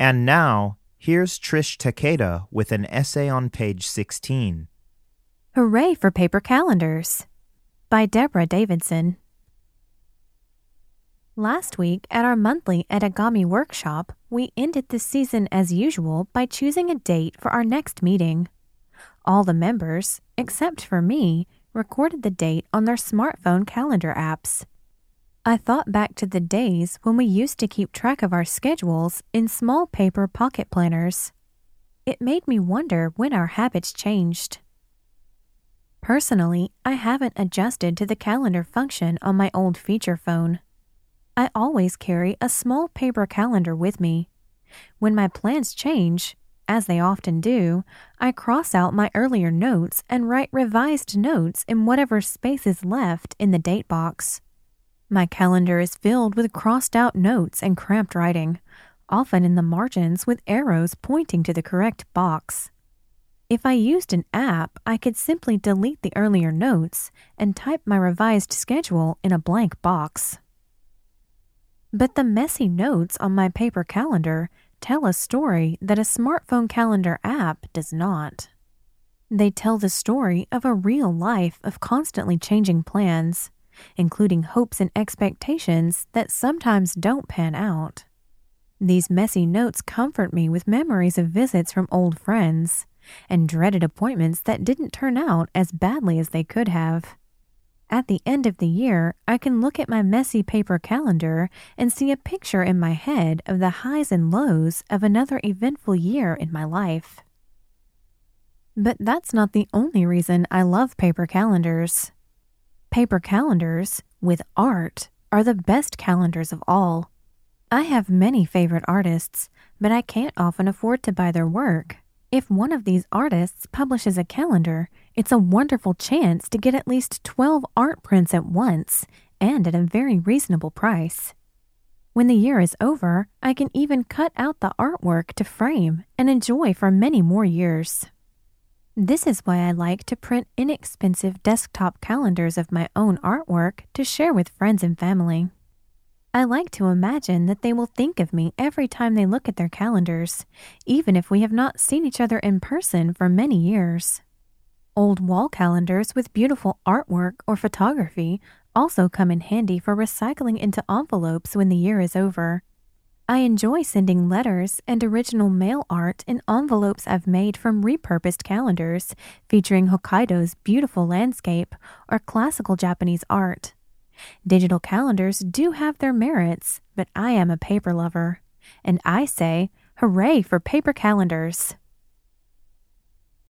And now, here's Trish Takeda with an essay on page 16. Hooray for Paper Calendars by Deborah Davidson. Last week at our monthly Edagami workshop, we ended the season as usual by choosing a date for our next meeting. All the members, except for me, recorded the date on their smartphone calendar apps. I thought back to the days when we used to keep track of our schedules in small paper pocket planners. It made me wonder when our habits changed. Personally, I haven't adjusted to the calendar function on my old feature phone. I always carry a small paper calendar with me. When my plans change, as they often do, I cross out my earlier notes and write revised notes in whatever space is left in the date box. My calendar is filled with crossed-out notes and cramped writing, often in the margins with arrows pointing to the correct box. If I used an app, I could simply delete the earlier notes and type my revised schedule in a blank box. But the messy notes on my paper calendar tell a story that a smartphone calendar app does not. They tell the story of a real life of constantly changing plans, including hopes and expectations that sometimes don't pan out. These messy notes comfort me with memories of visits from old friends and dreaded appointments that didn't turn out as badly as they could have. At the end of the year, I can look at my messy paper calendar and see a picture in my head of the highs and lows of another eventful year in my life. But that's not the only reason I love paper calendars. Paper calendars, with art, are the best calendars of all. I have many favorite artists, but I can't often afford to buy their work. If one of these artists publishes a calendar, it's a wonderful chance to get at least 12 art prints at once, and at a very reasonable price. When the year is over, I can even cut out the artwork to frame and enjoy for many more years. This is why I like to print inexpensive desktop calendars of my own artwork to share with friends and family. I like to imagine that they will think of me every time they look at their calendars, even if we have not seen each other in person for many years. Old wall calendars with beautiful artwork or photography also come in handy for recycling into envelopes when the year is over. I enjoy sending letters and original mail art in envelopes I've made from repurposed calendars featuring Hokkaido's beautiful landscape or classical Japanese art. Digital calendars do have their merits, but I am a paper lover, and I say, hooray for paper calendars!